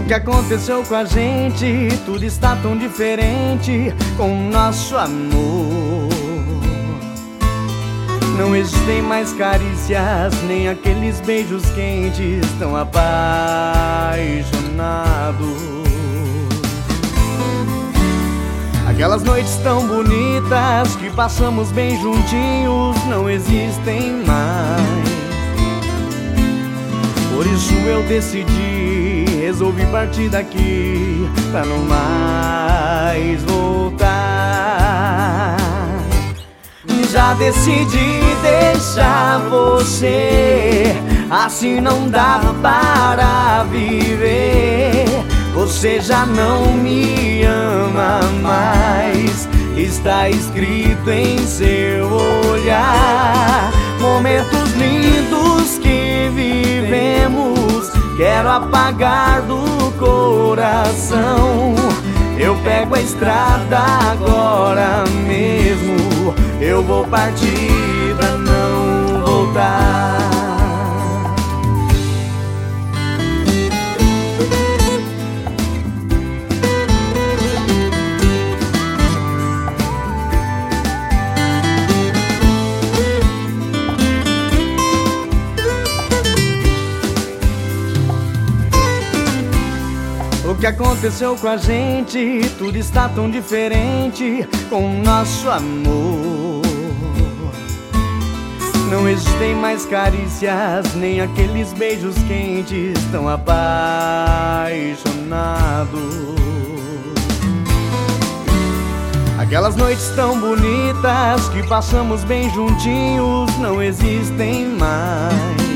que aconteceu com a gente? Tudo está tão diferente com o nosso amor. Não existem mais carícias, nem aqueles beijos quentes tão apaixonados. Aquelas noites tão bonitas que passamos bem juntinhos não existem mais. Por isso eu decidi, resolvi partir daqui pra não mais voltar. Já decidi deixar você, assim não dá para viver. Você já não me ama mais, está escrito em seu olhar. Momentos lindos que vivemos, quero apagar do coração. Eu pego a estrada agora mesmo, eu vou partir pra não voltar. O que aconteceu com a gente? Tudo está tão diferente com o nosso amor. Não existem mais carícias, nem aqueles beijos quentes tão apaixonados. Aquelas noites tão bonitas que passamos bem juntinhos não existem mais.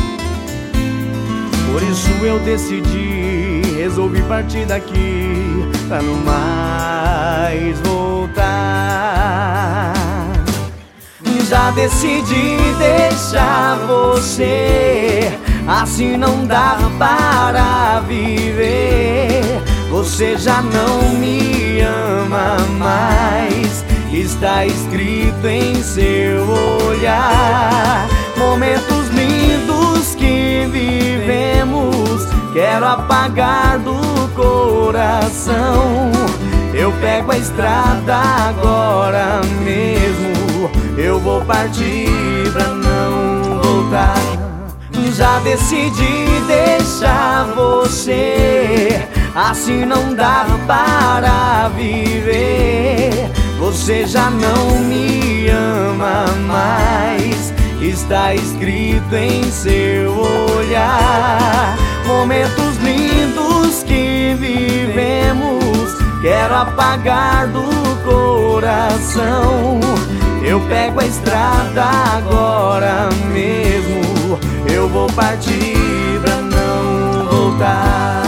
Por isso eu decidi, resolvi partir daqui pra não mais voltar. Já decidi deixar você, assim não dá para viver. Você já não me ama mais, está escrito em seu olhar. Momentos lindos que vivemos, quero apagar do coração. Eu pego a estrada agora mesmo, eu vou partir pra não voltar. Já decidi deixar você, assim não dá para viver. Você já não me ama mais, está escrito em seu olhar. Momentos lindos que vivemos, quero apagar do coração. Eu pego a estrada agora mesmo, eu vou partir pra não voltar.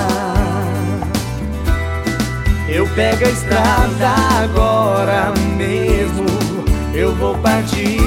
Eu pego a estrada agora mesmo, eu vou partir